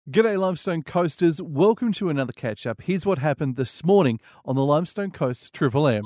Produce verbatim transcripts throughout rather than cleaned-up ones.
G'day Limestone Coasters, welcome to another catch-up. Here's what happened this morning on the Limestone Coast Triple M.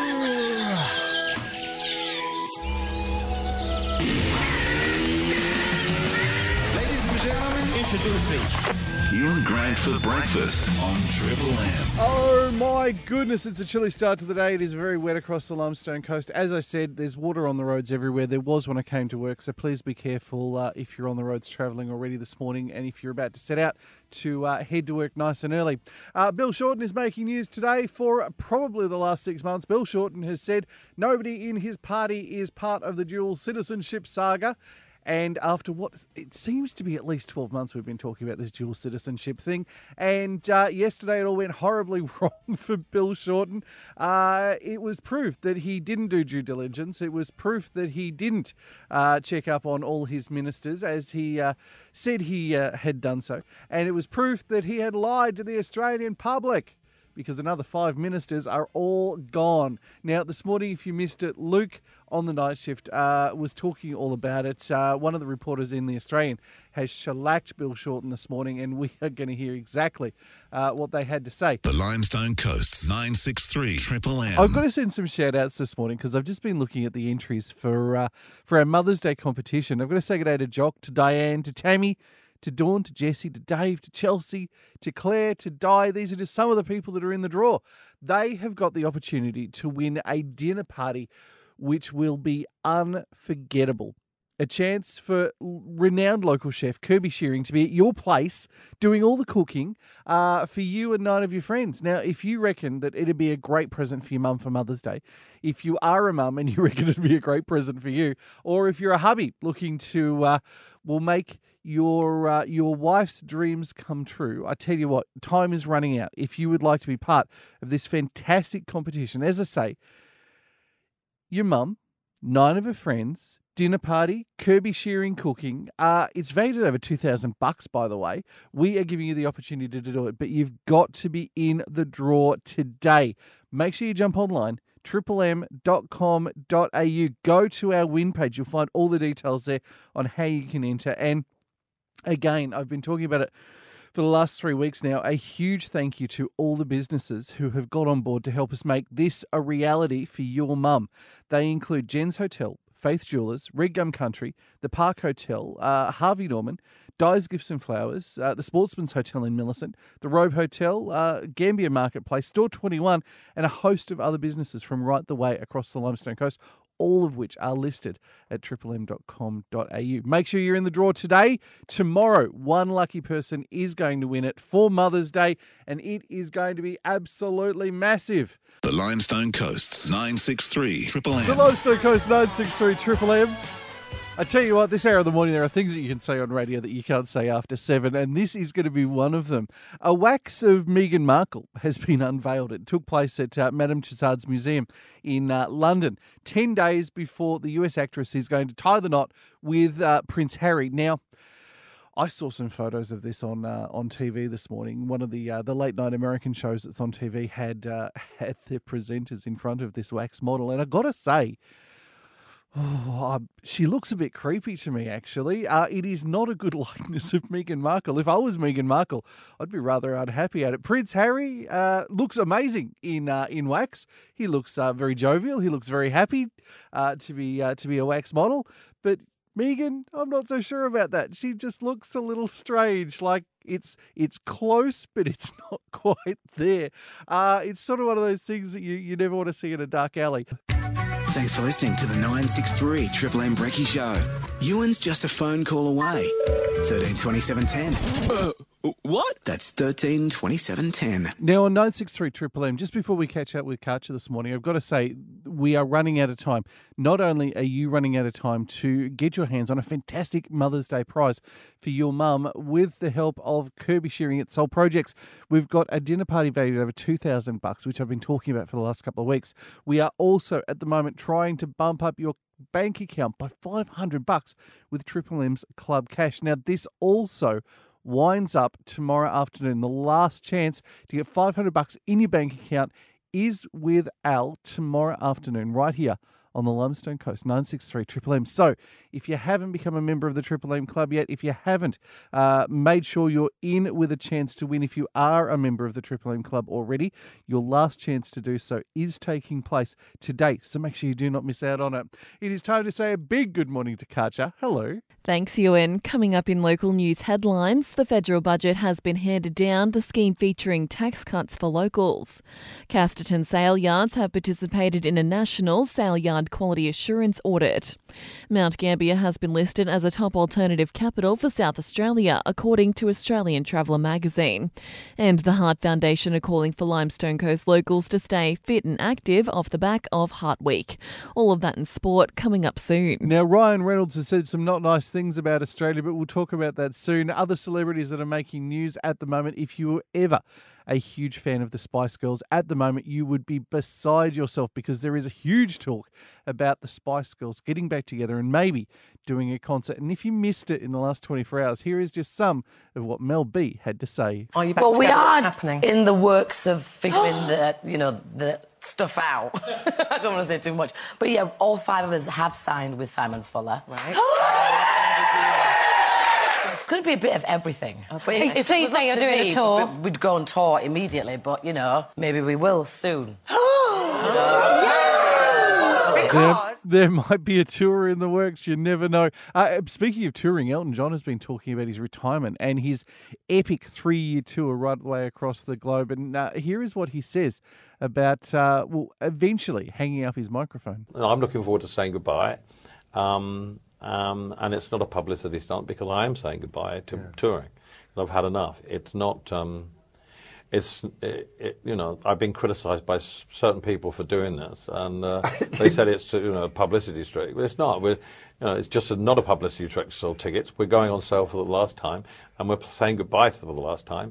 Ladies and gentlemen, introducing Ewan Grant for breakfast on Triple M. Oh my goodness, it's a chilly start to the day. It is very wet across the Limestone Coast. As I said, there's water on the roads everywhere. There was when I came to work, so please be careful uh, if you're on the roads travelling already this morning and if you're about to set out to uh, head to work nice and early. Uh, Bill Shorten is making news today for probably the last six months. Bill Shorten has said nobody in his party is part of the dual citizenship saga. And after what it seems to be at least twelve months, we've been talking about this dual citizenship thing. And uh, yesterday it all went horribly wrong for Bill Shorten. Uh, it was proof that he didn't do due diligence. It was proof that he didn't uh, check up on all his ministers as he uh, said he uh, had done so. And it was proof that he had lied to the Australian public, because another five ministers are all gone. Now, this morning, if you missed it, Luke on the night shift uh, was talking all about it. Uh, one of the reporters in The Australian has shellacked Bill Shorten this morning, and we are going to hear exactly uh, what they had to say. The Limestone Coast's nine six three Triple M. I've got to send some shout-outs this morning because I've just been looking at the entries for, uh, for our Mother's Day competition. I've got to say good day to Jock, to Diane, to Tammy, to Dawn, to Jesse, to Dave, to Chelsea, to Claire, to Di. These are just some of the people that are in the draw. They have got the opportunity to win a dinner party which will be unforgettable. A chance for renowned local chef Kirby Shearing to be at your place doing all the cooking uh, for you and nine of your friends. Now, if you reckon that it'd be a great present for your mum for Mother's Day, if you are a mum and you reckon it'd be a great present for you, or if you're a hubby looking to, uh, will make your uh, your wife's dreams come true, I tell you what, time is running out. If you would like to be part of this fantastic competition, as I say, your mum, nine of her friends, dinner party, Kirby Shearing cooking. Uh, it's valued at over two thousand bucks, by the way. We are giving you the opportunity to do it, but you've got to be in the draw today. Make sure you jump online, triple m dot com dot a u. Go to our win page. You'll find all the details there on how you can enter. And again, I've been talking about it for the last three weeks now. A huge thank you to all the businesses who have got on board to help us make this a reality for your mum. They include Jen's Hotel, Faith Jewelers, Red Gum Country, the Park Hotel, uh, Harvey Norman, Dyes Gifts and Flowers, uh, the Sportsman's Hotel in Millicent, the Robe Hotel, uh, Gambia Marketplace, Store twenty-one, and a host of other businesses from right the way across the Limestone Coast, all of which are listed at triple m dot com dot a u. Make sure you're in the draw today. Tomorrow, one lucky person is going to win it for Mother's Day, and it is going to be absolutely massive. The Limestone Coast's nine six three Triple M. The Limestone Coast nine six three Triple M. I tell you what, this hour of the morning, there are things that you can say on radio that you can't say after seven, and this is going to be one of them. A wax of Meghan Markle has been unveiled. It took place at uh, Madame Tussauds Museum in uh, London, ten days before the U S actress is going to tie the knot with uh, Prince Harry. Now, I saw some photos of this on uh, on T V this morning. One of the uh, the late night American shows that's on T V had uh, had their presenters in front of this wax model, and I got to say, oh, she looks a bit creepy to me, actually. Uh, it is not a good likeness of Meghan Markle. If I was Meghan Markle, I'd be rather unhappy at it. Prince Harry uh, looks amazing in uh, in wax. He looks uh, very jovial. He looks very happy uh, to be uh, to be a wax model, but Meghan, I'm not so sure about that. She just looks a little strange. Like it's it's close, but it's not quite there. Uh, it's sort of one of those things that you, you never want to see in a dark alley. Thanks for listening to the nine six three Triple M Brekkie Show. Ewan's just a phone call away. thirteen twenty-seven ten. Uh, what? That's thirteen twenty-seven ten. Now on nine six three Triple M, just before we catch up with Karcher this morning, I've got to say we are running out of time. Not only are you running out of time to get your hands on a fantastic Mother's Day prize for your mum with the help of Kirby Shearing at Soul Projects, we've got a dinner party valued at over two thousand bucks, which I've been talking about for the last couple of weeks. We are also at the moment trying to bump up your bank account by five hundred bucks with Triple M's Club Cash. Now, this also winds up tomorrow afternoon. The last chance to get five hundred bucks in your bank account is with Al tomorrow afternoon, right here on the Limestone Coast, nine six three Triple M. So if you haven't become a member of the Triple M Club yet, if you haven't uh, made sure you're in with a chance to win, if you are a member of the Triple M Club already, your last chance to do so is taking place today. So make sure you do not miss out on it. It is time to say a big good morning to Katja. Hello. Thanks, Ewan. Coming up in local news headlines, the federal budget has been handed down, the scheme featuring tax cuts for locals. Casterton sale yards have participated in a national sale yard quality assurance audit. Mount Gambier has been listed as a top alternative capital for South Australia, according to Australian Traveller magazine. And the Heart Foundation are calling for Limestone Coast locals to stay fit and active off the back of Heart Week. All of that in sport coming up soon. Now, Ryan Reynolds has said some not nice things about Australia, but we'll talk about that soon. Other celebrities that are making news at the moment, if you were ever a huge fan of the Spice Girls at the moment, you would be beside yourself because there is a huge talk about the Spice Girls getting back together and maybe doing a concert. And if you missed it in the last twenty-four hours, here is just some of what Mel B had to say. Are you back well, we together? are What's happening? in the works of figuring the, you know, the stuff out. I don't want to say too much. But yeah, all five of us have signed with Simon Fuller. Right. Could be a bit of everything. Okay. But if Please it was say up you're to doing a me, tour. we- We'd go on tour immediately, but, you know, maybe we will soon. There, there might be a tour in the works. You never know. Uh, speaking of touring, Elton John has been talking about his retirement and his epic three-year tour right the way across the globe. And uh, here is what he says about, uh, well, eventually hanging up his microphone. I'm looking forward to saying goodbye. Um, um, and it's not a publicity stunt because I am saying goodbye to yeah. touring. I've had enough. It's not... Um, It's, it, it, you know, I've been criticised by s- certain people for doing this, and uh, they said it's, you know, a publicity trick. But it's not. We're, you know, it's just a, not a publicity trick to sell tickets. We're going on sale for the last time, and we're saying goodbye to them for the last time.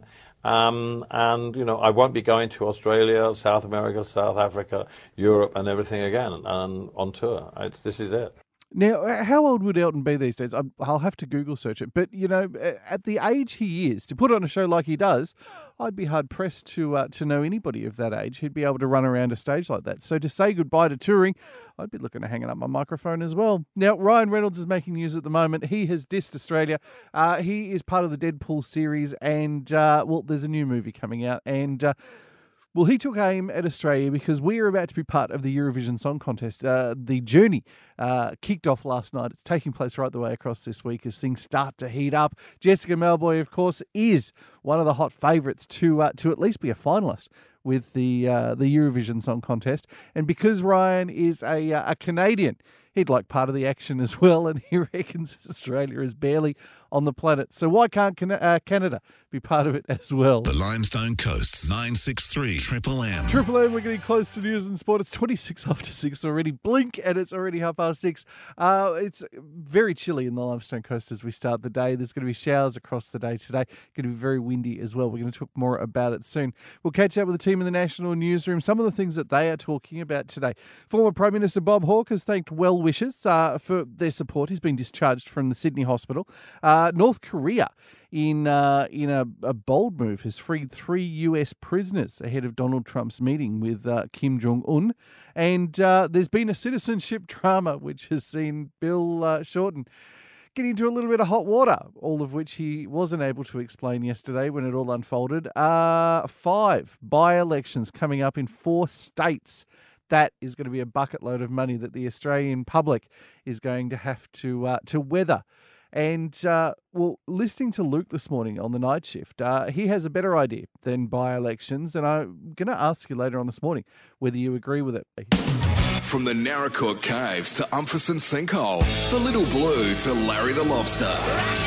Um, and, you know, I won't be going to Australia, South America, South Africa, Europe, and everything again and on tour. It's, this is it. Now, how old would Elton be these days? I- I'll have to Google search it. But, you know, at the age he is, to put on a show like he does, I'd be hard-pressed to uh, to know anybody of that age who'd be able to run around a stage like that. So to say goodbye to touring, I'd be looking at hanging up my microphone as well. Now, Ryan Reynolds is making news at the moment. He has dissed Australia. Uh, he is part of the Deadpool series, and, uh, well, there's a new movie coming out, and... Uh, Well, he took aim at Australia because we are about to be part of the Eurovision Song Contest. Uh, the journey uh, kicked off last night. It's taking place right the way across this week as things start to heat up. Jessica Malboy, of course, is one of the hot favourites to uh, to at least be a finalist with the uh, the Eurovision Song Contest. And because Ryan is a, uh, a Canadian, he'd like part of the action as well, and he reckons Australia is barely on the planet. So why can't Can- uh, Canada be part of it as well? The Limestone Coast, nine six three Triple M. Triple M, we're getting close to news and sport. It's twenty-six after six already. Blink, and it's already half past six. Uh, it's very chilly in the Limestone Coast as we start the day. There's going to be showers across the day today. Going to be very windy as well. We're going to talk more about it soon. We'll catch up with the team in the National Newsroom. Some of the things that they are talking about today. Former Prime Minister Bob Hawke has thanked well wishers uh, for their support. He's been discharged from the Sydney Hospital. Uh, North Korea, in uh, in a, a bold move, has freed three U S prisoners ahead of Donald Trump's meeting with uh, Kim Jong-un. And uh, there's been a citizenship drama which has seen Bill uh, Shorten get into a little bit of hot water, all of which he wasn't able to explain yesterday when it all unfolded. Uh, five by-elections coming up in four states. That is going to be a bucket load of money that the Australian public is going to have to uh, to weather. And, uh, well, listening to Luke this morning on the night shift, uh, he has a better idea than by-elections, and I'm going to ask you later on this morning whether you agree with it. From the Narracook Caves to Umpherson Sinkhole, the Little Blue to Larry the Lobster.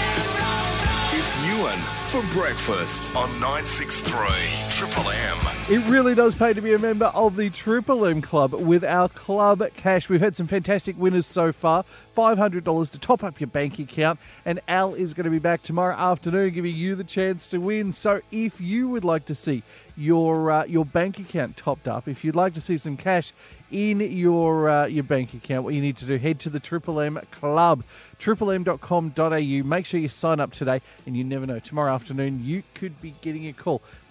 It's Ewan for breakfast on nine six three Triple M. It really does pay to be a member of the Triple M Club with our Club Cash. We've had some fantastic winners so far. five hundred dollars to top up your bank account. And Al is going to be back tomorrow afternoon giving you the chance to win. So if you would like to see your uh, your bank account topped up, if you'd like to see some cash in your uh, your bank account, what you need to do, head to the Triple M Club, triple m dot com dot a u. Make sure you sign up today, and you never know, tomorrow afternoon you could be getting a call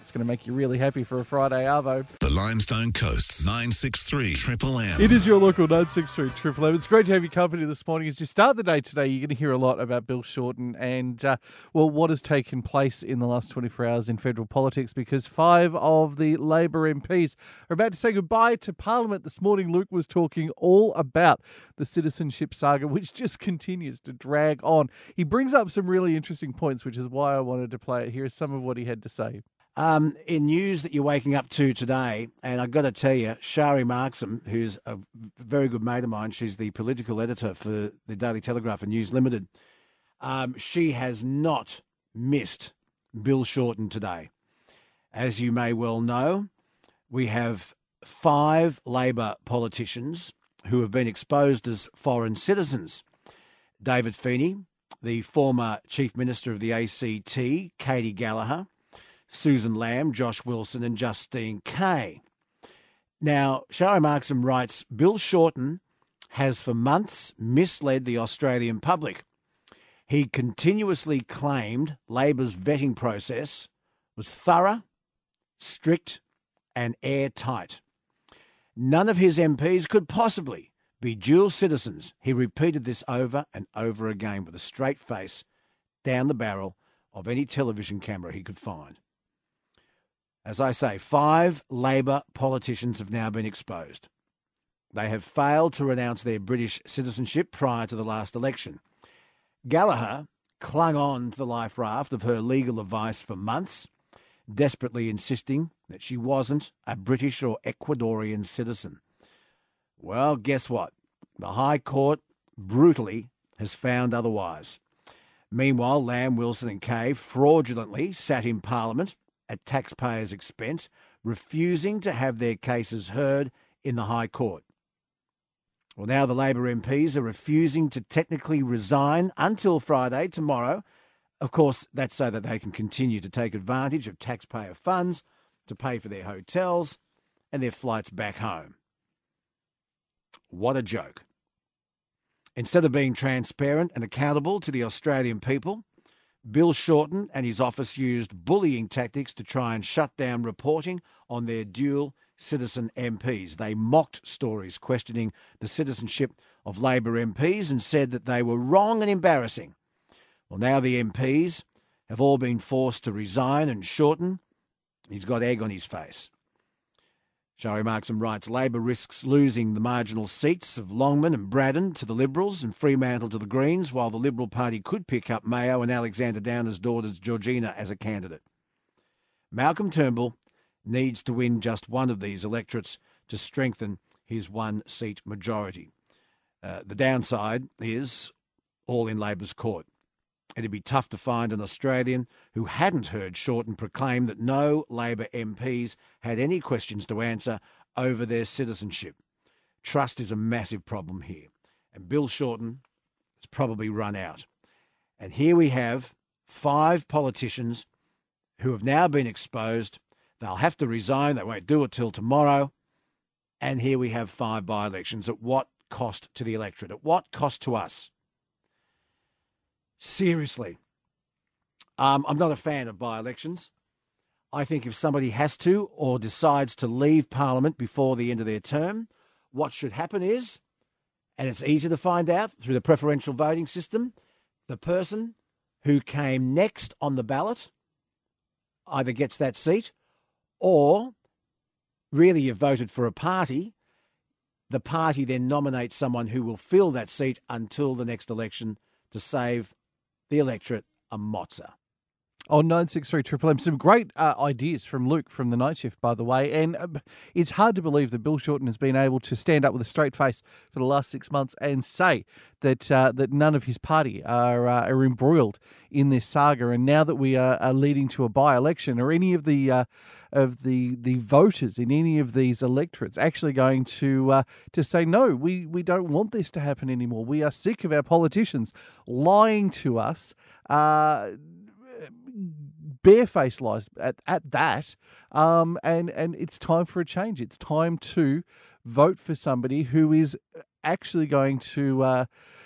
It's going to make you really happy for a Friday arvo. The Limestone Coast's nine six three Triple M. It is your local nine six three Triple M. It's great to have your company this morning. As you start the day today, you're going to hear a lot about Bill Shorten and, uh, well, what has taken place in the last twenty-four hours in federal politics, because five of the Labor M Ps are about to say goodbye to Parliament. This morning, Luke was talking all about the citizenship saga, which just continues to drag on. He brings up some really interesting points, which is why I wanted to play it. Here's some of what he had to say. Um, in news that you're waking up to today, and I've got to tell you, Shari Markson, who's a very good mate of mine, she's the political editor for the Daily Telegraph and News Limited, um, she has not missed Bill Shorten today. As you may well know, we have five Labor politicians who have been exposed as foreign citizens. David Feeney, the former Chief Minister of the A C T, Katie Gallagher, Susan Lamb, Josh Wilson and Justine Kay. Now, Shari Markson writes, Bill Shorten has for months misled the Australian public. He continuously claimed Labor's vetting process was thorough, strict and airtight. None of his M Ps could possibly be dual citizens. He repeated this over and over again with a straight face down the barrel of any television camera he could find. As I say, five Labor politicians have now been exposed. They have failed to renounce their British citizenship prior to the last election. Gallagher clung on to the life raft of her legal advice for months, desperately insisting that she wasn't a British or Ecuadorian citizen. Well, guess what? The High Court brutally has found otherwise. Meanwhile, Lamb, Wilson and Kay fraudulently sat in Parliament at taxpayers' expense, refusing to have their cases heard in the High Court. Well, now the Labor M Ps are refusing to technically resign until Friday, tomorrow. Of course, that's so that they can continue to take advantage of taxpayer funds to pay for their hotels and their flights back home. What a joke. Instead of being transparent and accountable to the Australian people, Bill Shorten and his office used bullying tactics to try and shut down reporting on their dual citizen M Ps. They mocked stories questioning the citizenship of Labor M Ps and said that they were wrong and embarrassing. Well, now the M Ps have all been forced to resign, and Shorten, he's got egg on his face. Shari Markson writes, Labor risks losing the marginal seats of Longman and Braddon to the Liberals and Fremantle to the Greens, while the Liberal Party could pick up Mayo and Alexander Downer's daughter Georgina as a candidate. Malcolm Turnbull needs to win just one of these electorates to strengthen his one-seat majority. Uh, the downside is all in Labor's court. It'd be tough to find an Australian who hadn't heard Shorten proclaim that no Labor M Ps had any questions to answer over their citizenship. Trust is a massive problem here, and Bill Shorten has probably run out. And here we have five politicians who have now been exposed. They'll have to resign. They won't do it till tomorrow. And here we have five by-elections. At what cost to the electorate? At what cost to us? Seriously, um, I'm not a fan of by-elections. I think if somebody has to or decides to leave Parliament before the end of their term, what should happen is, and it's easy to find out through the preferential voting system, the person who came next on the ballot either gets that seat, or really you've voted for a party, the party then nominates someone who will fill that seat until the next election to save the electorate a mozza. On nine six three Triple M, some great uh, ideas from Luke from the Night Shift, by the way. And uh, it's hard to believe that Bill Shorten has been able to stand up with a straight face for the last six months and say that uh, that none of his party are uh, are embroiled in this saga. And now that we are, are leading to a by-election, or any of the uh, of the the voters in any of these electorates actually going to uh, to say no, we we don't want this to happen anymore. We are sick of our politicians lying to us. Uh, barefaced lies at, at that, um, and, and it's time for a change. It's time to vote for somebody who is actually going to uh,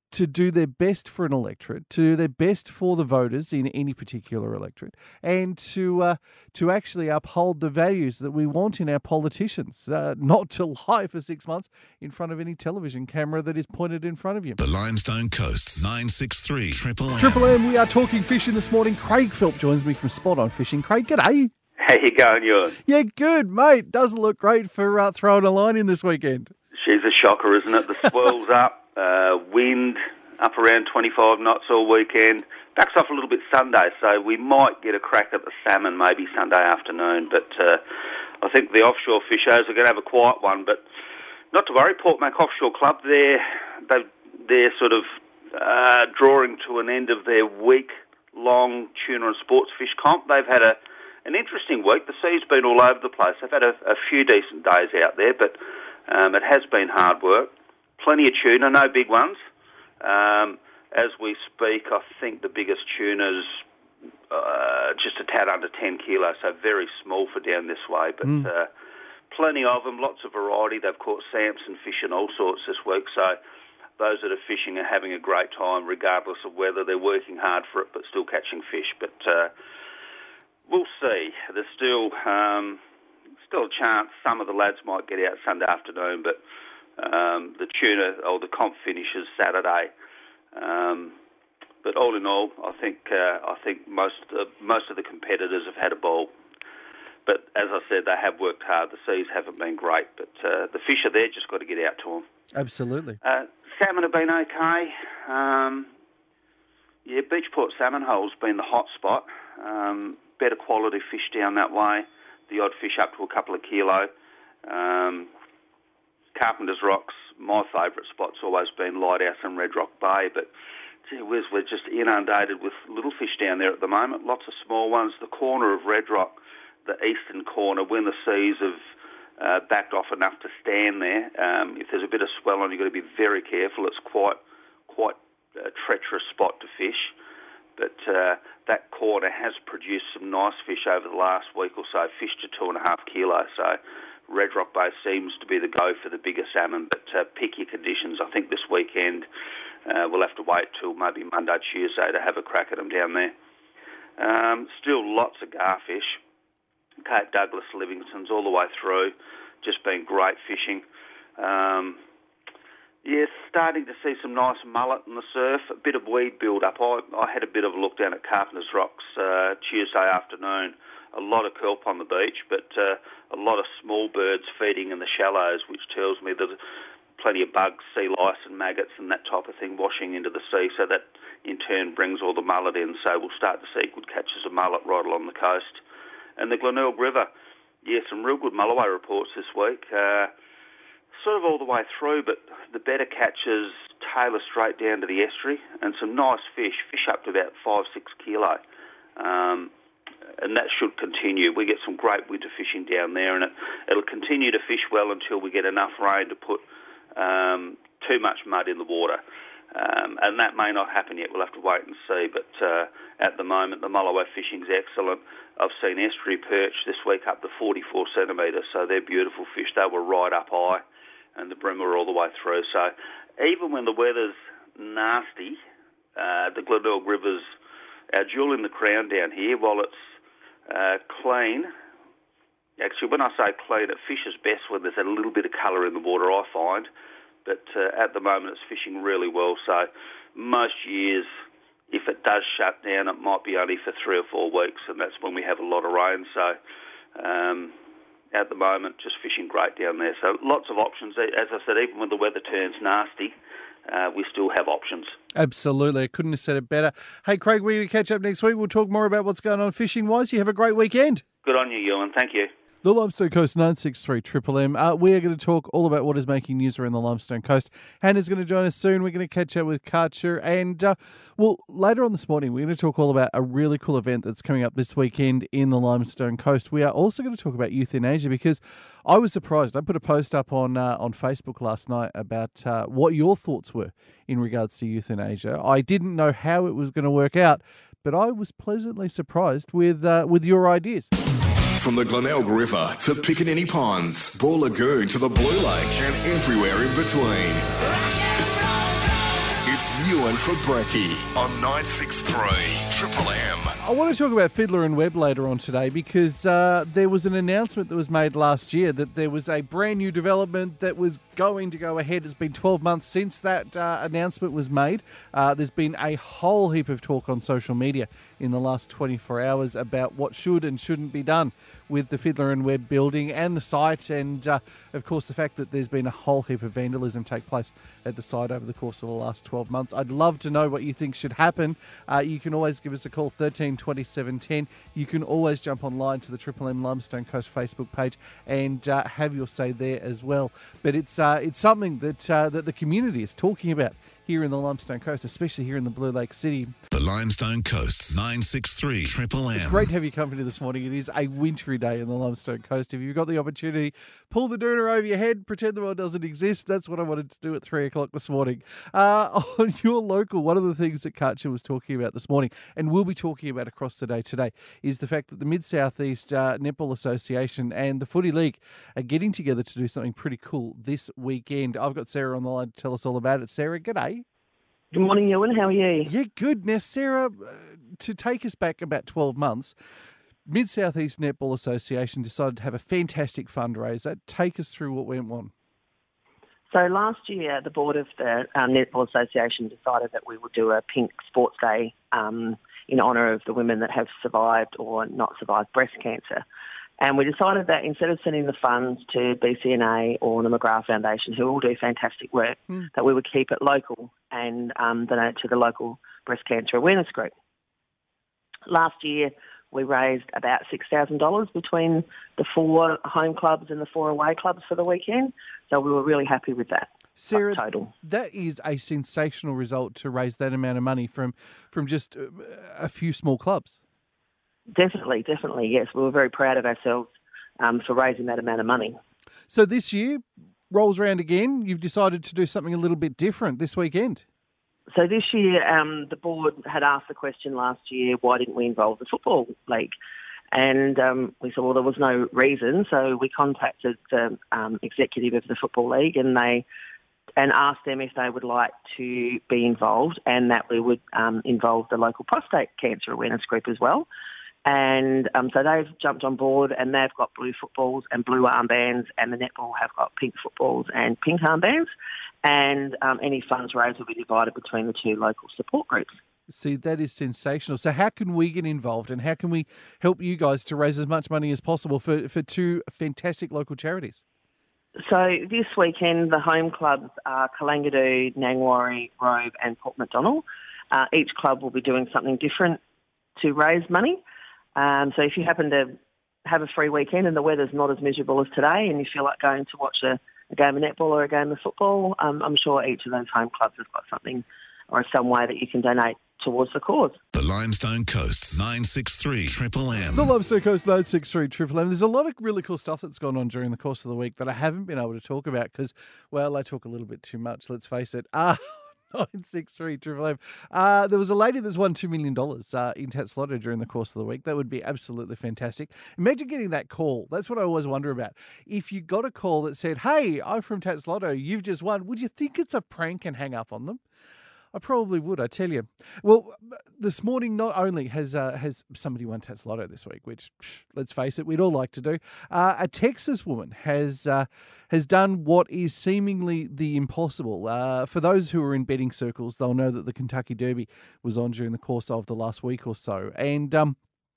to do their best for an electorate, to do their best for the voters in any particular electorate, and to uh, to actually uphold the values that we want in our politicians, uh, not to lie for six months in front of any television camera that is pointed in front of you. The Limestone Coast's nine six three Triple M. Triple M, we are talking fishing this morning. Craig Philp joins me from Spot On Fishing. Craig, g'day. How you going, Ewan? Yeah, good, mate. Doesn't look great for uh, throwing a line in this weekend. She's a shocker, isn't it? The swell's up, uh, wind up around twenty-five knots all weekend. Backs off a little bit Sunday, so we might get a crack at the salmon maybe Sunday afternoon. But uh, I think the offshore fishers are going to have a quiet one. But not to worry, Port Mac Offshore Club, they're, they're, they're sort of uh, drawing to an end of their week-long tuna and sports fish comp. They've had a an interesting week. The sea's been all over the place. They've had a, a few decent days out there, but um, it has been hard work. Plenty of tuna, no big ones. Um, as we speak, I think the biggest tuna's uh, just a tad under ten kilos, so very small for down this way, but mm. uh, plenty of them, lots of variety. They've caught Samson fish and all sorts this week, so those that are fishing are having a great time regardless of whether they're working hard for it but still catching fish. But uh, we'll see. There's still um, still a chance some of the lads might get out Sunday afternoon, but um, the tuna or the comp finishes Saturday. Um, but all in all, I think uh, I think most uh, most of the competitors have had a ball. But as I said, they have worked hard. The seas haven't been great, but uh, the fish are there. Just got to get out to them. Absolutely. Uh, salmon have been okay. Um, yeah, Beachport salmon hole's been the hot spot. Um, better quality fish down that way. The odd fish up to a couple of kilo. Um, Carpenter's Rocks, my favourite spot's always been Lighthouse and Red Rock Bay, but gee whiz, we're just inundated with little fish down there at the moment. Lots of small ones. The corner of Red Rock, the eastern corner, when the seas have uh, backed off enough to stand there, um, if there's a bit of swell on, you've got to be very careful. It's quite quite a treacherous spot to fish. But uh, that corner has produced some nice fish over the last week or so, fish to two and a half kilos. So Red Rock Bay seems to be the go for the bigger salmon, but uh, pick your conditions. I think this weekend uh, we'll have to wait till maybe Monday, Tuesday to have a crack at them down there. Um, still lots of garfish. Cape Douglas, Livingston's all the way through, just been great fishing. Um, yeah, starting to see some nice mullet in the surf, a bit of weed build-up. I, I had a bit of a look down at Carpenter's Rocks uh, Tuesday afternoon. A lot of kelp on the beach, but uh, a lot of small birds feeding in the shallows, which tells me there's plenty of bugs, sea lice and maggots and that type of thing washing into the sea, so that in turn brings all the mullet in. So we'll start to see good catches of mullet right along the coast. And the Glenelg River, yeah, some real good mulloway reports this week. Uh, sort of all the way through, but the better catches tailor straight down to the estuary, and some nice fish, fish up to about five, six kilo. Um, and that should continue. We get some great winter fishing down there, and it, it'll continue to fish well until we get enough rain to put um, too much mud in the water. Um, and that may not happen yet. We'll have to wait and see. But uh, at the moment, the mulloway fishing's excellent. I've seen estuary perch this week up to forty-four centimetres, so they're beautiful fish. They were right up high, and the bream were all the way through. So even when the weather's nasty, uh, the Glenelg River's our jewel in the crown down here. While it's uh, clean, actually, when I say clean, it fishes best when there's a little bit of colour in the water, I find. But uh, at the moment, it's fishing really well. So most years, if it does shut down, it might be only for three or four weeks, and that's when we have a lot of rain. So um, at the moment, just fishing great down there. So lots of options. As I said, even when the weather turns nasty, uh, we still have options. Absolutely. I couldn't have said it better. Hey, Craig, we're going to catch up next week. We'll talk more about what's going on fishing-wise. You have a great weekend. Good on you, Ewan. Thank you. The Limestone Coast nine six three Triple M. Uh, we are going to talk all about what is making news around the Limestone Coast. Hannah's going to join us soon. We're going to catch up with Karcher. And, uh, well, later on this morning, we're going to talk all about a really cool event that's coming up this weekend in the Limestone Coast. We are also going to talk about euthanasia, because I was surprised. I put a post up on uh, on Facebook last night about uh, what your thoughts were in regards to euthanasia. I didn't know how it was going to work out, but I was pleasantly surprised with uh, with your ideas. From the Glenelg River to Picatinny Ponds, Ball Lagoon to the Blue Lake and everywhere in between. It's Ewan for Brekkie on nine six three Triple M. I want to talk about Fiddler and Webb later on today because uh, there was an announcement that was made last year that there was a brand new development that was going to go ahead. It's been twelve months since that uh, announcement was made. Uh, there's been a whole heap of talk on social media in the last twenty-four hours about what should and shouldn't be done with the Fiddler and Webb building and the site, and uh, of course the fact that there's been a whole heap of vandalism take place at the site over the course of the last twelve months. I'd love to know what you think should happen. Uh, you can always give us a call, thirteen twenty-seven ten. You can always jump online to the Triple M Limestone Coast Facebook page and uh, have your say there as well. But it's uh, it's something that uh, that the community is talking about here in the Limestone Coast, especially here in the Blue Lake City. The Limestone Coast's nine six three Triple M. It's great to have your company this morning. It is a wintry day in the Limestone Coast. If you've got the opportunity, pull the doona over your head, pretend the world doesn't exist. That's what I wanted to do at three o'clock this morning. Uh, on your local, one of the things that Katja was talking about this morning, and we'll be talking about across the day today, is the fact that the Mid-South East uh, Netball Association and the Footy League are getting together to do something pretty cool this weekend. I've got Sarah on the line to tell us all about it. Sarah, g'day. Good morning, Ewan. How are you? Yeah, good. Now, Sarah, uh, to take us back about twelve months, Mid-South East Netball Association decided to have a fantastic fundraiser. Take us through what went on. So last year, the board of the um, Netball Association decided that we would do a pink sports day um, in honour of the women that have survived or not survived breast cancer. And we decided that instead of sending the funds to B C N A or the McGrath Foundation, who all do fantastic work, mm. that we would keep it local and um, donate to the local breast cancer awareness group. Last year, we raised about six thousand dollars between the four home clubs and the four away clubs for the weekend. So we were really happy with that. Sarah, total. That is a sensational result to raise that amount of money from, from just a few small clubs. Definitely, definitely, yes. We were very proud of ourselves um, for raising that amount of money. So this year rolls around again. You've decided to do something a little bit different this weekend. So this year, um, the board had asked the question last year, why didn't we involve the Football League? And um, we said, well, there was no reason. So we contacted the um, executive of the Football League and they and asked them if they would like to be involved and that we would um, involve the local prostate cancer awareness group as well. And um, so they've jumped on board and they've got blue footballs and blue armbands and the netball have got pink footballs and pink armbands. And um, any funds raised will be divided between the two local support groups. See, that is sensational. So how can we get involved and how can we help you guys to raise as much money as possible for, for two fantastic local charities? So this weekend, the home clubs are Kalangadoo, Nangwarry, Robe and Port Macdonald. Uh, each club will be doing something different to raise money. Um, so if you happen to have a free weekend and the weather's not as miserable as today and you feel like going to watch a, a game of netball or a game of football, um, I'm sure each of those home clubs has got something or some way that you can donate towards the cause. The Limestone Coast's nine six three Triple M. The Limestone Coast nine six three Triple M. There's a lot of really cool stuff that's gone on during the course of the week that I haven't been able to talk about because, well, I talk a little bit too much, let's face it. Ah. nine six three Triple M. Uh, there was a lady that's won two million dollars uh, in Tats Lotto during the course of the week. That would be absolutely fantastic. Imagine getting that call. That's what I always wonder about. If you got a call that said, hey, I'm from Tats Lotto, you've just won, would you think it's a prank and hang up on them? I probably would, I tell you. Well, this morning, not only has uh, has somebody won Tats Lotto this week, which, let's face it, we'd all like to do, uh, a Texas woman has uh, has done what is seemingly the impossible. Uh, for those who are in betting circles, they'll know that the Kentucky Derby was on during the course of the last week or so. And um,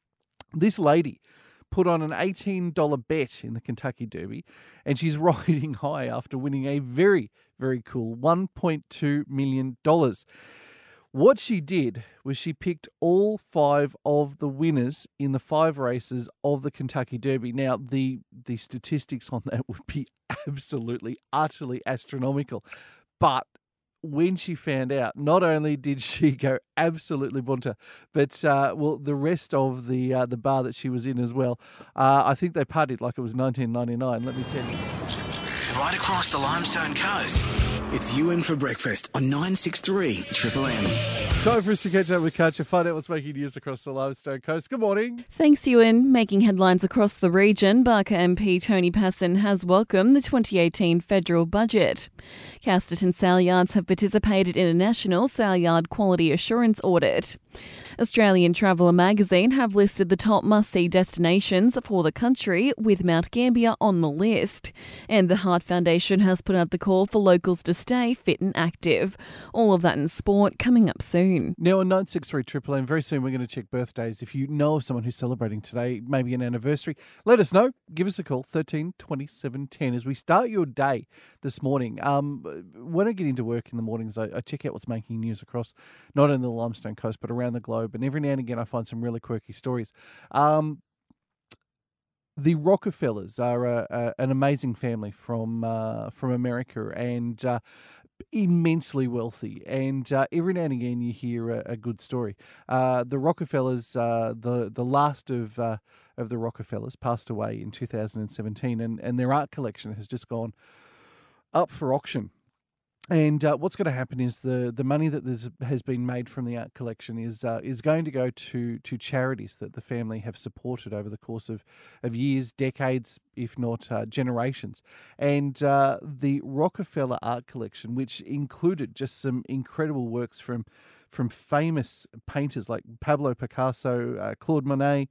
this lady put on an eighteen dollars bet in the Kentucky Derby, and she's riding high after winning a very, very cool one point two million dollars. What she did was she picked all five of the winners in the five races of the Kentucky Derby. Now, the, the statistics on that would be absolutely, utterly astronomical. But when she found out, not only did she go absolutely bunter, but uh, well, the rest of the uh, the bar that she was in as well, uh, I think they partied like it was nineteen ninety-nine. Let me tell you. right across the Limestone Coast. It's Ewan for breakfast on nine six three Triple M. Time for us to catch up with Katja, find out what's making news across the Limestone Coast. Good morning. Thanks, Ewan. Making headlines across the region, Barker M P Tony Passon has welcomed the twenty eighteen federal budget. Casterton sale yards have participated in a national sale yard quality assurance audit. Australian Traveller magazine have listed the top must-see destinations for the country, with Mount Gambier on the list. And the Heart Foundation has put out the call for locals to stay fit and active. All of that in sport coming up soon. Now on nine six three Triple M, very soon we're going to check birthdays. If you know of someone who's celebrating today, maybe an anniversary, let us know. Give us a call, thirteen twenty-seven ten. As we start your day this morning, um, when I get into work in the mornings, I, I check out what's making news across not only the Limestone Coast, but around the globe. And every now and again, I find some really quirky stories. Um, the Rockefellers are a, a, an amazing family from uh, from America, and uh, immensely wealthy. And uh, every now and again, you hear a, a good story. Uh, the Rockefellers, uh, the the last of uh, of the Rockefellers, passed away in two thousand seventeen, and and their art collection has just gone up for auction. And uh, what's going to happen is the, the money that there's, has been made from the art collection is uh, is going to go to to charities that the family have supported over the course of, of years, decades, if not uh, generations. And uh, the Rockefeller art collection, which included just some incredible works from from famous painters like Pablo Picasso, uh, Claude Monet,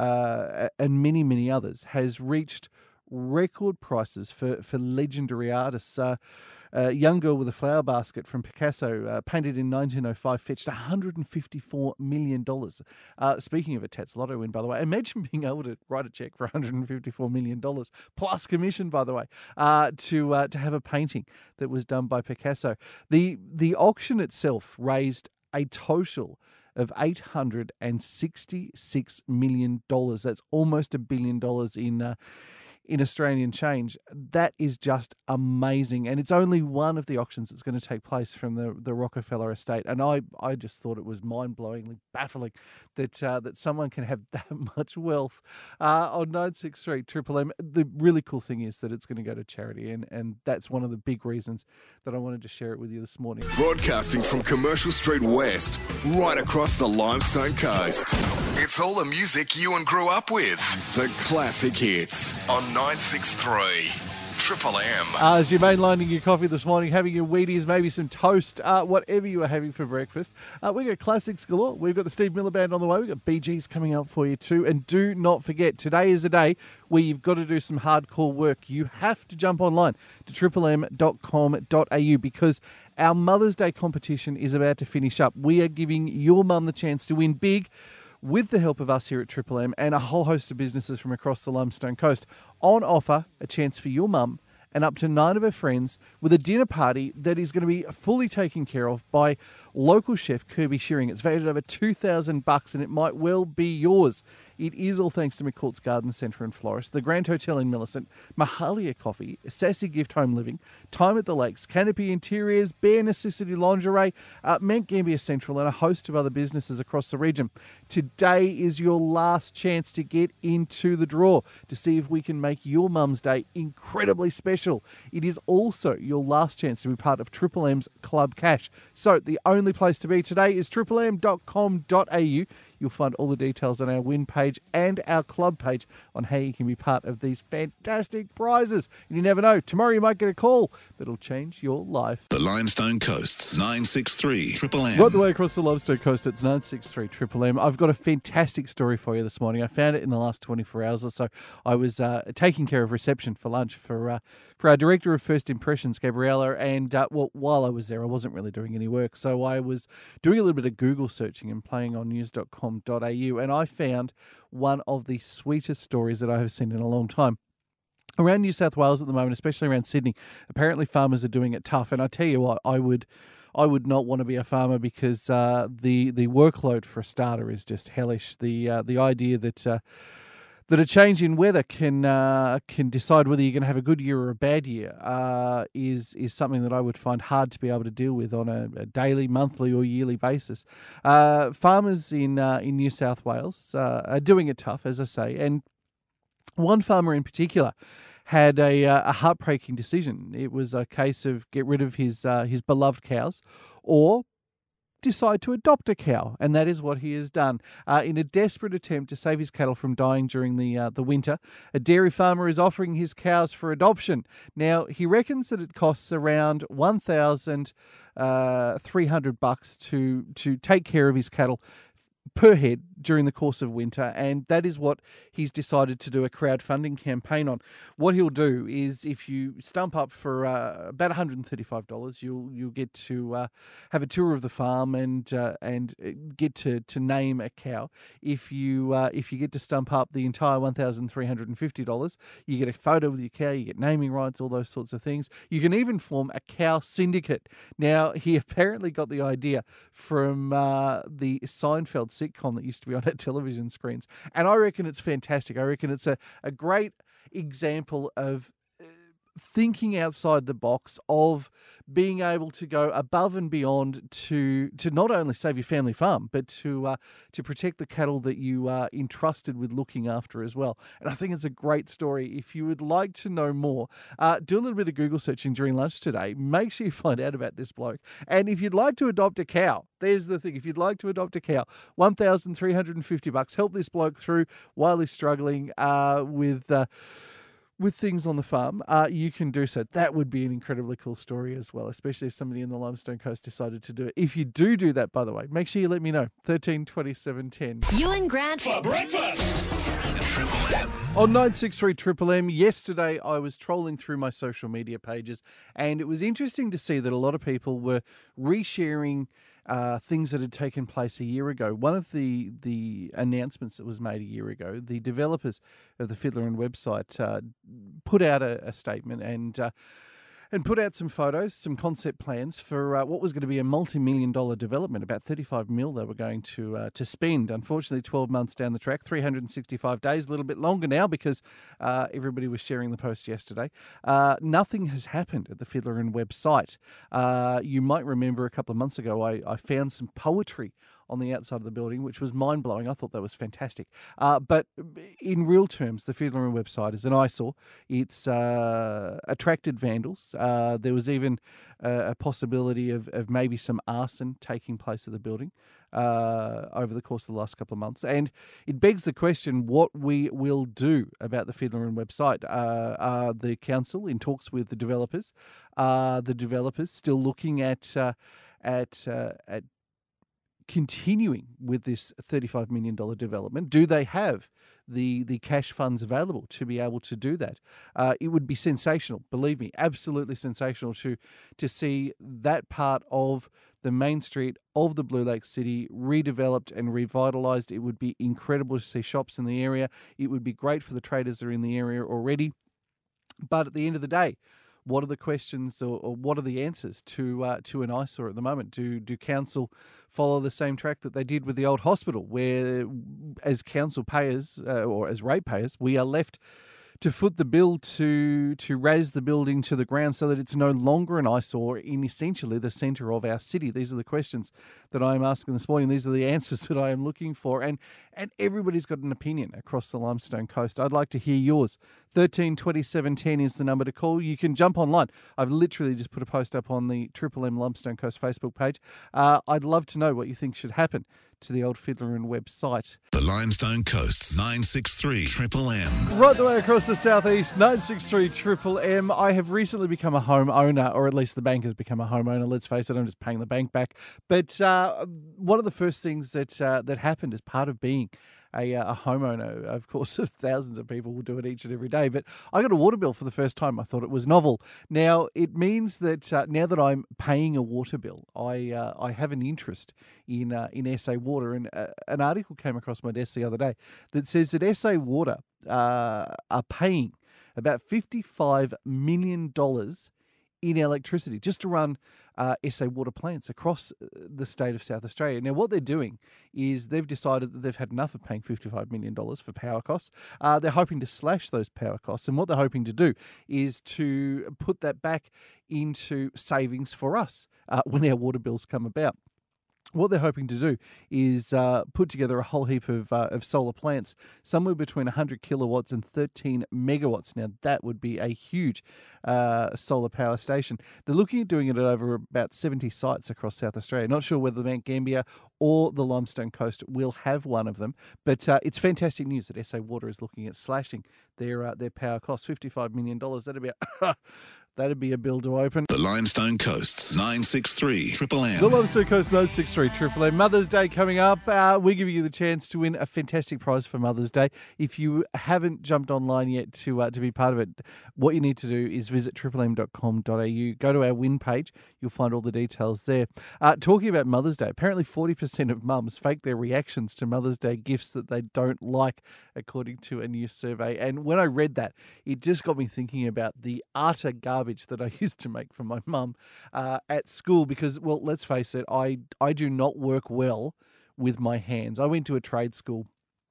uh, and many, many others, has reached record prices for, for legendary artists. Uh, A young girl with a flower basket from Picasso, uh, painted in nineteen oh five, fetched one hundred fifty-four million dollars. Uh, speaking of a Tats Lotto win, by the way, imagine being able to write a cheque for one hundred fifty-four million dollars, plus commission, by the way, uh, to uh, to have a painting that was done by Picasso. The, the auction itself raised a total of eight hundred sixty-six million dollars. That's almost a billion dollars in uh, in Australian change. That is just amazing. And it's only one of the auctions that's going to take place from the, the Rockefeller estate. And I, I just thought it was mind-blowingly baffling that uh, that someone can have that much wealth uh, on nine six three Triple M. The really cool thing is that it's going to go to charity. And, and that's one of the big reasons that I wanted to share it with you this morning. Broadcasting from Commercial Street West, right across the Limestone Coast. It's all the music Ewan grew up with. The classic hits on nine six three Triple M. Uh, as you're mainlining your coffee this morning, having your Wheaties, maybe some toast, uh, whatever you are having for breakfast. Uh, we've got classics galore. We've got the Steve Miller Band on the way. We've got Bee Gees coming up for you too. And do not forget, today is a day where you've got to do some hardcore work. You have to jump online to triple m dot com dot a u because our Mother's Day competition is about to finish up. We are giving your mum the chance to win big with the help of us here at Triple M and a whole host of businesses from across the Limestone Coast. On offer, a chance for your mum and up to nine of her friends with a dinner party that is going to be fully taken care of by local chef Kirby Shearing. It's valued at over two thousand bucks and it might well be yours. It is all thanks to McCourt's Garden Centre and Florist, the Grand Hotel in Millicent, Mahalia Coffee, Sassy Gift Home Living, Time at the Lakes, Canopy Interiors, Bare Necessity Lingerie, uh, Mount Gambier Central, and a host of other businesses across the region. Today is your last chance to get into the draw to see if we can make your mum's day incredibly special. It is also your last chance to be part of Triple M's Club Cash. So the only place to be today is triple m dot com dot a u. You'll find all the details on our win page and our club page on how you can be part of these fantastic prizes. And you never know, tomorrow you might get a call that'll change your life. The Limestone Coast's nine six three Triple M. Right the way across the Limestone Coast, it's nine six three Triple M. I've got a fantastic story for you this morning. I found it in the last twenty-four hours or so. I was uh, taking care of reception for lunch for uh, for our Director of First Impressions, Gabriella, and uh, well, while I was there, I wasn't really doing any work, so I was doing a little bit of Google searching and playing on news dot com dot a u, and I found one of the sweetest stories that I have seen in a long time. Around New South Wales at the moment, especially around Sydney, apparently farmers are doing it tough, and I tell you what, I would... I would not want to be a farmer because uh, the the workload for a starter is just hellish. The uh, the idea that uh, that a change in weather can uh, can decide whether you're going to have a good year or a bad year uh, is is something that I would find hard to be able to deal with on a, a daily, monthly, or yearly basis. Uh, farmers in uh, in New South Wales uh, are doing it tough, as I say, and one farmer in particular had a, uh, a heartbreaking decision. It was a case of get rid of his uh, his beloved cows, or decide to adopt a cow, and that is what he has done. Uh, in a desperate attempt to save his cattle from dying during the uh, the winter, a dairy farmer is offering his cows for adoption. Now, he reckons that it costs around one thousand three hundred bucks to to take care of his cattle per head during the course of winter, and that is what he's decided to do a crowdfunding campaign on. What he'll do is, if you stump up for uh, about one hundred thirty-five dollars, you'll you'll get to uh, have a tour of the farm and uh, and get to, to name a cow. If you uh, if you get to stump up the entire one thousand three hundred fifty dollars, you get a photo with your cow, you get naming rights, all those sorts of things. You can even form a cow syndicate. Now, he apparently got the idea from uh, the Seinfeld sitcom that used to be on our television screens. And I reckon it's fantastic. I reckon it's a, a great example of thinking outside the box, of being able to go above and beyond to to not only save your family farm, but to uh, to protect the cattle that you are entrusted with looking after as well. And I think it's a great story. If you would like to know more, uh, do a little bit of Google searching during lunch today. Make sure you find out about this bloke. And if you'd like to adopt a cow, there's the thing. If you'd like to adopt a cow, one thousand three hundred fifty bucks. Help this bloke through while he's struggling uh, with... Uh, with things on the farm, uh, you can do so. That would be an incredibly cool story as well, especially if somebody in the Limestone Coast decided to do it. If you do do that, by the way, make sure you let me know. thirteen twenty-seven ten. Ewan Grant For breakfast. Triple M. On nine six three Triple M, yesterday I was trolling through my social media pages, and it was interesting to see that a lot of people were resharing uh, things that had taken place a year ago. One of the the announcements that was made a year ago, the developers of the Fiddler Inn website uh, put out a, a statement and uh, and put out some photos, some concept plans for uh, what was going to be a multi-million dollar development, about thirty-five mil they were going to uh, to spend. Unfortunately, twelve months down the track, three hundred sixty-five days, a little bit longer now because uh, everybody was sharing the post yesterday. Uh, nothing has happened at the Fiddler Inn website. Uh, you might remember a couple of months ago, I, I found some poetry on the outside of the building, which was mind-blowing. I thought that was fantastic. Uh, but in real terms, the Fiddler Inn website is an eyesore. It's uh, attracted vandals. Uh, there was even uh, a possibility of, of maybe some arson taking place at the building uh, over the course of the last couple of months. And it begs the question what we will do about the Fiddler Inn website. Uh, are the council in talks with the developers? Are the developers still looking at uh, at uh, at continuing with this thirty-five million dollars development? Do they have the the cash funds available to be able to do that? Uh, it would be sensational, believe me, absolutely sensational to to see that part of the main street of the Blue Lake City redeveloped and revitalised. It would be incredible to see shops in the area. It would be great for the traders that are in the area already. But at the end of the day, what are the questions or, or what are the answers to uh, to an eyesore at the moment? Do do council follow the same track that they did with the old hospital, where as council payers uh, or as ratepayers, we are left to foot the bill to to raise the building to the ground so that it's no longer an eyesore in essentially the centre of our city? These are the questions that I am asking this morning. These are the answers that I am looking for. And and everybody's got an opinion across the Limestone Coast. I'd like to hear yours. thirteen twenty-seven ten is the number to call. You can jump online. I've literally just put a post up on the Triple M Limestone Coast Facebook page. Uh, I'd love to know what you think should happen to the old Fiddler Inn website. The Limestone Coast's nine six three Triple M. Right the way across the southeast, nine six three Triple M. I have recently become a homeowner, or at least the bank has become a homeowner. Let's face it, I'm just paying the bank back. But uh, one of the first things that uh, that happened as part of being A, a homeowner, of course, thousands of people will do it each and every day. But I got a water bill for the first time. I thought it was novel. Now, it means that uh, now that I'm paying a water bill, I uh, I have an interest in uh, in S A Water. And uh, an article came across my desk the other day that says that S A Water uh, are paying about fifty-five million dollars in electricity just to run uh, S A Water plants across the state of South Australia. Now, what they're doing is they've decided that they've had enough of paying fifty-five million dollars for power costs. Uh, they're hoping to slash those power costs. And what they're hoping to do is to put that back into savings for us uh, when our water bills come about. what they're hoping to do is uh, put together a whole heap of, uh, of solar plants, somewhere between one hundred kilowatts and thirteen megawatts. Now, that would be a huge uh, solar power station. They're looking at doing it at over about seventy sites across South Australia. Not sure whether the Mount Gambier or the Limestone Coast will have one of them, but uh, it's fantastic news that S A Water is looking at slashing their uh, their power costs. fifty-five million dollars. That'd be a That'd be a bill to open. The Limestone Coast's nine six three Triple M. The Limestone Coast nine six three Triple M. Mother's Day coming up. Uh, we're giving you the chance to win a fantastic prize for Mother's Day. If you haven't jumped online yet to uh, to be part of it, what you need to do is visit triple m dot com dot a u. Go to our win page. You'll find all the details there. Uh, talking about Mother's Day, apparently forty percent of mums fake their reactions to Mother's Day gifts that they don't like, according to a new survey. And when I read that, it just got me thinking about the utter garbage that I used to make for my mum uh, at school because, well, let's face it, I, I do not work well with my hands. I went to a trade school,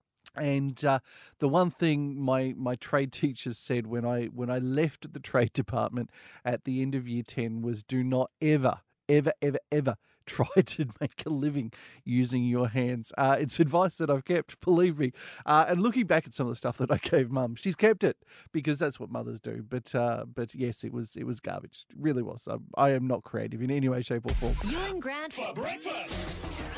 and uh, the one thing my, my trade teachers said when I when I left the trade department at the end of year ten was, do not ever, ever, ever, ever try to make a living using your hands. Uh, it's advice that I've kept, believe me. Uh, and looking back at some of the stuff that I gave Mum, she's kept it because that's what mothers do. But uh, but yes, it was it was garbage. It really was. I, I am not creative in any way, shape or form. You and Grant for breakfast.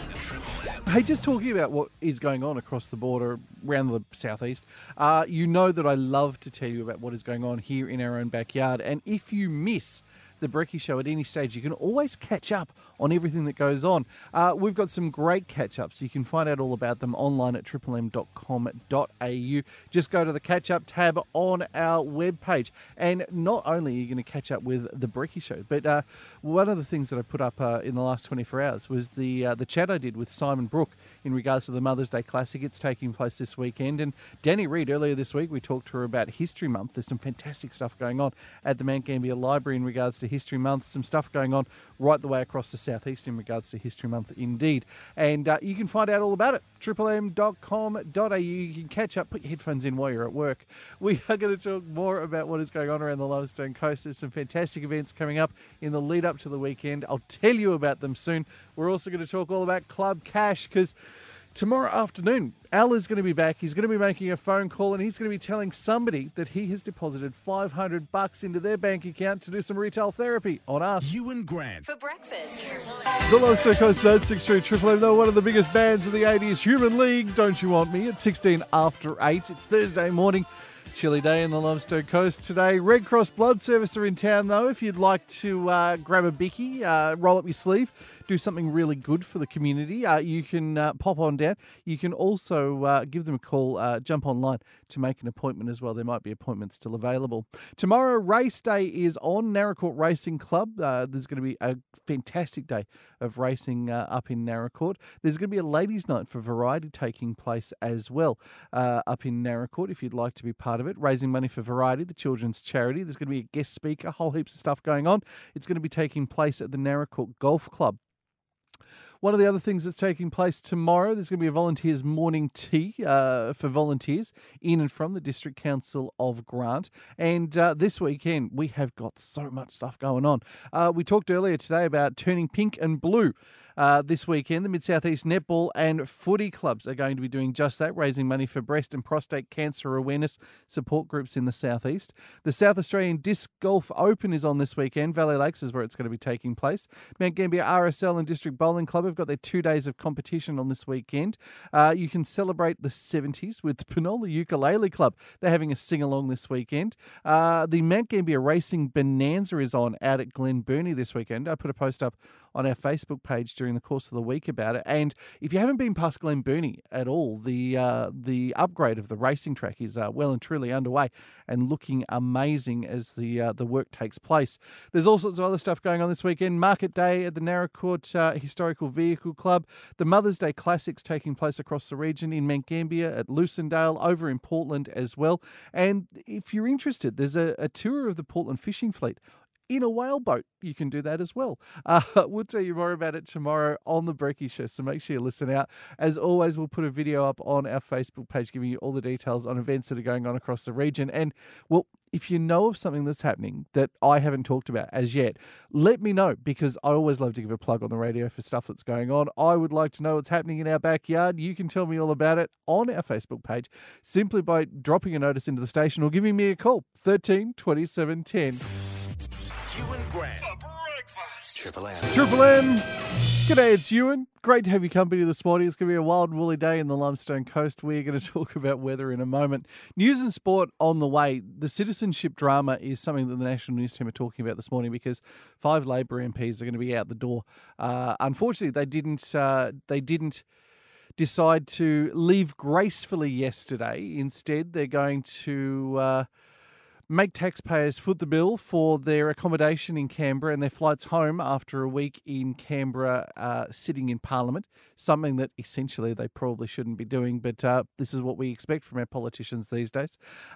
Hey, just talking about what is going on across the border around the southeast, uh, you know that I love to tell you about what is going on here in our own backyard. And if you miss the Brekkie Show at any stage, you can always catch up on everything that goes on. Uh, we've got some great catch-ups. You can find out all about them online at triple m dot com dot a u. Just go to the catch-up tab on our webpage. And not only are you going to catch up with the Brekkie Show, but uh, one of the things that I put up uh, in the last twenty-four hours was the uh, the chat I did with Simon Brooke in regards to the Mother's Day Classic. It's taking place this weekend. And Danny Reid, earlier this week, we talked to her about History Month. There's some fantastic stuff going on at the Mount Gambier Library in regards to History Month. Some stuff going on right the way across the southeast in regards to History Month indeed. And uh, you can find out all about it. triple m dot com dot a u. You can catch up, put your headphones in while you're at work. We are going to talk more about what is going on around the Limestone Coast. There's some fantastic events coming up in the lead up to the weekend. I'll tell you about them soon. We're also going to talk all about Club Cash because tomorrow afternoon, Al is going to be back. He's going to be making a phone call and he's going to be telling somebody that he has deposited five hundred bucks into their bank account to do some retail therapy on us. You and Grant For breakfast. The Limestone Coast nine six three Triple M, though, one of the biggest bands of the eighties, Human League, Don't You Want Me, at sixteen after eight. It's Thursday morning. Chilly day in the Limestone Coast today. Red Cross Blood Service are in town, though. If you'd like to uh, grab a bicky, uh, roll up your sleeve, do something really good for the community, uh, you can uh, pop on down. You can also uh, give them a call, uh, jump online to make an appointment as well. There might be appointments still available. Tomorrow, race day is on Naracoorte Racing Club. Uh, there's going to be a fantastic day of racing uh, up in Naracoorte. There's going to be a ladies' night for variety taking place as well uh, up in Naracoorte if you'd like to be part of it, raising money for Variety, the children's charity. There's going to be a guest speaker, whole heaps of stuff going on. It's going to be taking place at the Naracoorte Golf Club. One of the other things that's taking place tomorrow, there's going to be a volunteers morning tea uh, for volunteers in and from the District Council of Grant. And uh, this weekend, we have got so much stuff going on. Uh, we talked earlier today about turning pink and blue. Uh, this weekend, the Mid-South East Netball and Footy clubs are going to be doing just that, raising money for breast and prostate cancer awareness support groups in the South East. The South Australian Disc Golf Open is on this weekend. Valley Lakes is where it's going to be taking place. Mount Gambier R S L and District Bowling Club have got their two days of competition on this weekend. Uh, you can celebrate the seventies with the Penola Ukulele Club. They're having a sing-along this weekend. Uh, the Mount Gambier Racing Bonanza is on out at Glen Burnie this weekend. I put a post up on our Facebook page during the course of the week about it. And if you haven't been past Glen Burnie at all, the uh, the upgrade of the racing track is uh, well and truly underway and looking amazing as the uh, the work takes place. There's all sorts of other stuff going on this weekend. Market Day at the Naracoorte uh, Historical Vehicle Club. The Mother's Day Classics taking place across the region in Mount Gambier, at Lucindale, over in Portland as well. And if you're interested, there's a, a tour of the Portland fishing fleet in a whaleboat. You can do that as well. Uh, we'll tell you more about it tomorrow on the Brekkie Show, so make sure you listen out. As always, we'll put a video up on our Facebook page giving you all the details on events that are going on across the region. And, well, if you know of something that's happening that I haven't talked about as yet, let me know, because I always love to give a plug on the radio for stuff that's going on. I would like to know what's happening in our backyard. You can tell me all about it on our Facebook page simply by dropping a notice into the station or giving me a call, thirteen twenty-seven ten. Ewan Grant for breakfast. Triple M. Triple M. G'day, it's Ewan. Great to have your company this morning. It's going to be a wild and woolly day in the Limestone Coast. We're going to talk about weather in a moment. News and sport on the way. The citizenship drama is something that the National News team are talking about this morning because five Labor M Ps are going to be out the door. Uh, unfortunately, they didn't. Uh, they didn't decide to leave gracefully yesterday. Instead, they're going to Uh, make taxpayers foot the bill for their accommodation in Canberra and their flights home after a week in Canberra uh, sitting in Parliament, something that essentially they probably shouldn't be doing, but uh, this is what we expect from our politicians these days.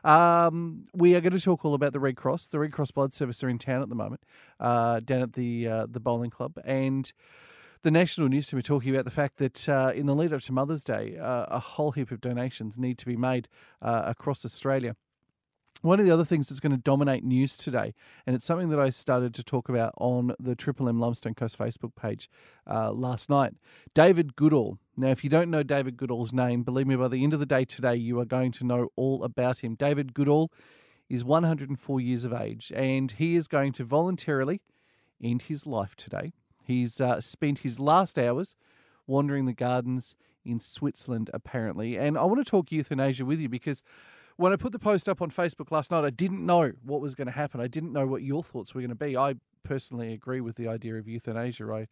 Um, we are going to talk all about the Red Cross. The Red Cross Blood Service are in town at the moment, uh, down at the uh, the bowling club, and the National News team are talking about the fact that uh, in the lead up to Mother's Day, uh, a whole heap of donations need to be made uh, across Australia. One of the other things that's going to dominate news today, and it's something that I started to talk about on the Triple M Limestone Coast Facebook page uh, last night, David Goodall. Now, if you don't know David Goodall's name, believe me, by the end of the day today, you are going to know all about him. David Goodall is one hundred four years of age, and he is going to voluntarily end his life today. He's uh, spent his last hours wandering the gardens in Switzerland, apparently. And I want to talk euthanasia with you because when I put the post up on Facebook last night, I didn't know what was going to happen. I didn't know what your thoughts were going to be. I personally agree with the idea of euthanasia. I,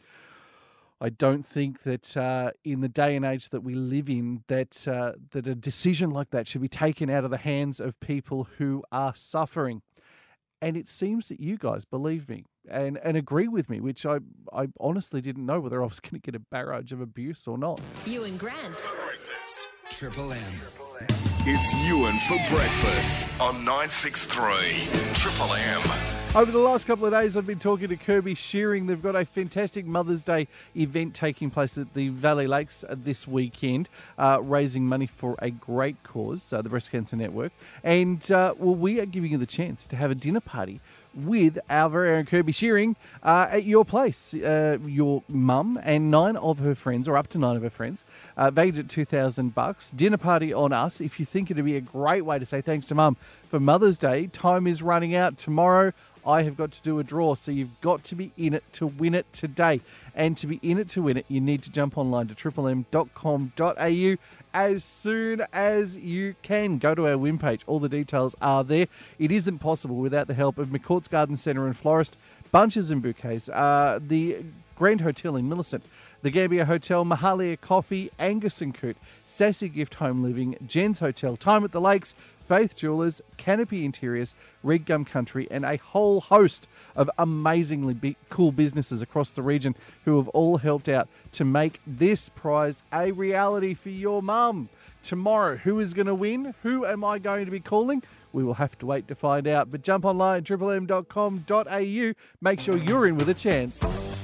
I don't think that uh, in the day and age that we live in, that uh, that a decision like that should be taken out of the hands of people who are suffering. And it seems that you guys believe me and, and agree with me, which I, I honestly didn't know whether I was going to get a barrage of abuse or not. Ewan Grant. For breakfast. Triple M. It's Ewan for breakfast on nine six three Triple M. Over the last couple of days, I've been talking to Kirby Shearing. They've got a fantastic Mother's Day event taking place at the Valley Lakes this weekend, uh, raising money for a great cause, uh, the Breast Cancer Network. And, uh, well, we are giving you the chance to have a dinner party with our very own Kirby Shearing uh, at your place. Uh, your mum and nine of her friends, or up to nine of her friends, uh, valued at two thousand bucks. Dinner party on us. If you think it'd be a great way to say thanks to Mum for Mother's Day, time is running out tomorrow. I have got to do a draw, so you've got to be in it to win it today. And to be in it to win it, you need to jump online to triple m dot com dot a u as soon as you can. Go to our win page. All the details are there. It isn't possible without the help of McCourt's Garden Centre and Florist, Bunches and Bouquets, uh, the Grand Hotel in Millicent, the Gambia Hotel, Mahalia Coffee, Angus and Coot, Sassy Gift Home Living, Jen's Hotel, Time at the Lakes, Faith Jewelers, Canopy Interiors, Red Gum Country, and a whole host of amazingly big, cool businesses across the region who have all helped out to make this prize a reality for your mum. Tomorrow, who is going to win? Who am I going to be calling? We will have to wait to find out. But jump online at triple m dot com dot a u. Make sure you're in with a chance.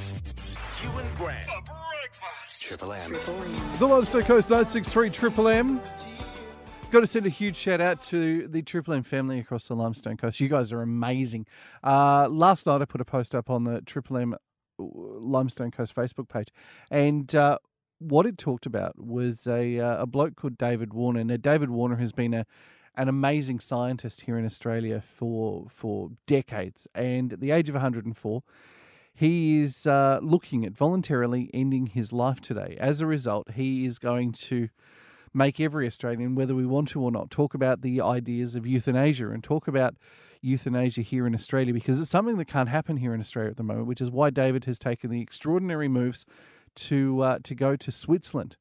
Ewan Grant for breakfast. Triple M. The Limestone Coast nine six three Triple M. Got to send a huge shout out to the Triple M family across the Limestone Coast. You guys are amazing. Uh, last night I put a post up on the Triple M Limestone Coast Facebook page, and uh, what it talked about was a uh, a bloke called David Warner. Now, David Warner has been a an amazing scientist here in Australia for for decades, and at the age of one hundred four, he is uh, looking at voluntarily ending his life today. As a result, he is going to make every Australian, whether we want to or not, talk about the ideas of euthanasia and talk about euthanasia here in Australia, because it's something that can't happen here in Australia at the moment, which is why David has taken the extraordinary moves to uh, to go to Switzerland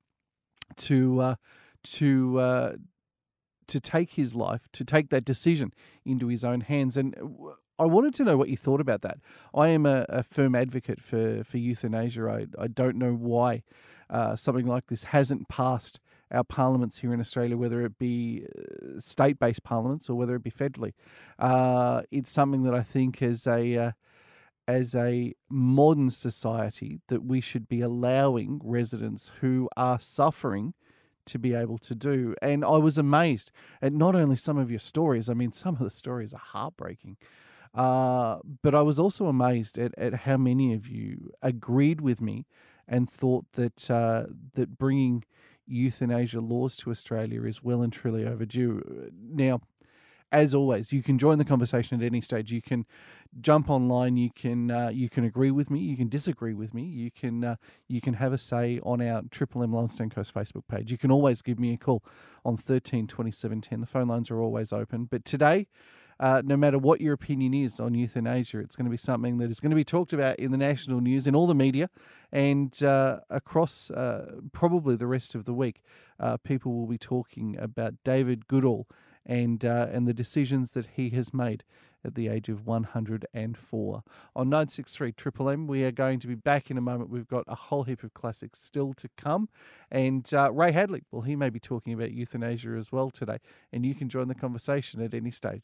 to uh, to uh, to take his life, to take that decision into his own hands. And I wanted to know what you thought about that. I am a, a firm advocate for, for euthanasia. I, I don't know why uh, something like this hasn't passed our parliaments here in Australia, whether it be uh, state-based parliaments or whether it be federally. Uh, it's something that I think as a uh, as a modern society that we should be allowing residents who are suffering to be able to do. And I was amazed at not only some of your stories, I mean, some of the stories are heartbreaking, uh, but I was also amazed at, at how many of you agreed with me and thought that uh, that bringing euthanasia laws to Australia is well and truly overdue. Now, as always, you can join the conversation at any stage. You can jump online. You can uh, you can agree with me. You can disagree with me. You can uh, you can have a say on our Triple M Limestone Coast Facebook page. You can always give me a call on thirteen twenty-seven ten. The phone lines are always open. But today, uh, no matter what your opinion is on euthanasia, it's going to be something that is going to be talked about in the national news, in all the media, and uh, across uh, probably the rest of the week. Uh, people will be talking about David Goodall and uh, and the decisions that he has made at the age of one hundred four. On nine six three Triple M, we are going to be back in a moment. We've got a whole heap of classics still to come. And uh, Ray Hadley, well, he may be talking about euthanasia as well today. And you can join the conversation at any stage.